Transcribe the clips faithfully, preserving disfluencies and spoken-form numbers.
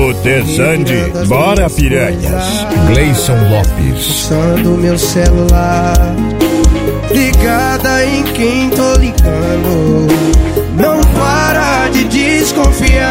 no Desande, bora piranhas. Gleison Lopes. Usando meu celular, ligada em quem tô ligando, não para de desconfiar.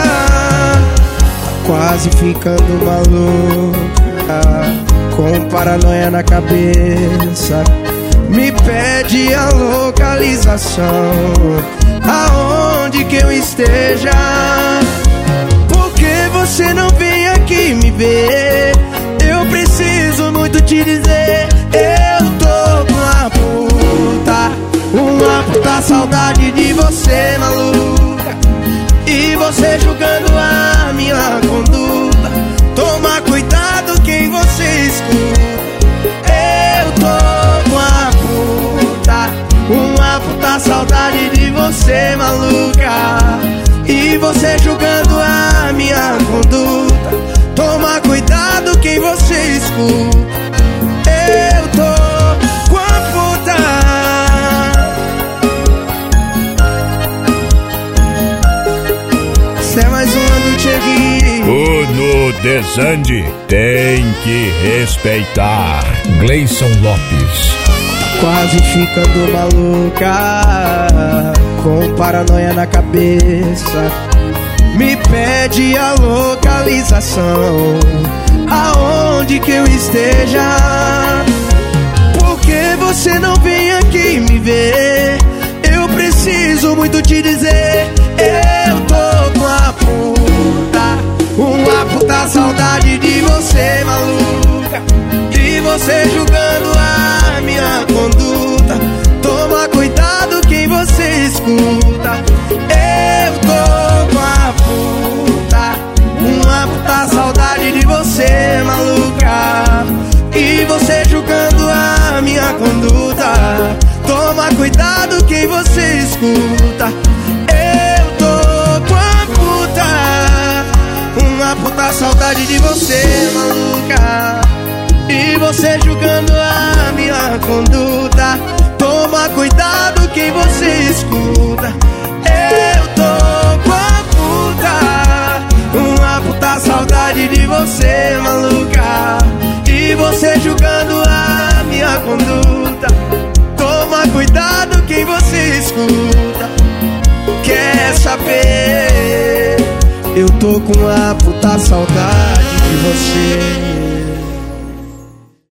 Quase ficando maluca, com paranoia na cabeça. Me pede a localização, aonde que eu esteja. Por que você não vem aqui me ver? Eu preciso muito te dizer. Eu tô com uma puta, uma puta saudade de você, maluca. E você julgando a minha conduta. Toma cuidado quem você escuta. Eu tô com uma puta, uma puta saudade de você, maluca. E você julgando a minha conduta. Toma cuidado quem você escuta. Eu tô com a puta. Cê é mais uma do Thierry. O no Desande tem que respeitar. Gleison Lopes. Quase ficando maluca, com paranoia na cabeça. Me pede a localização, aonde que eu esteja. Por que você não vem aqui me ver? Eu preciso muito te dizer. Eu tô com a puta, uma puta saudade de você, maluca. E você julgando a minha conduta. Toma cuidado quem você escuta. Eu tô com a puta, uma puta saudade de você, maluca. E você julgando a minha conduta. Toma cuidado quem você escuta. Eu tô com a puta, uma puta saudade de você, maluca. E você julgando a minha conduta. Toma cuidado quem você escuta. Eu tô com a puta, uma puta saudade de você, maluca. E você julgando a minha conduta. Toma cuidado quem você escuta. Quer saber? Eu tô com a puta saudade de você.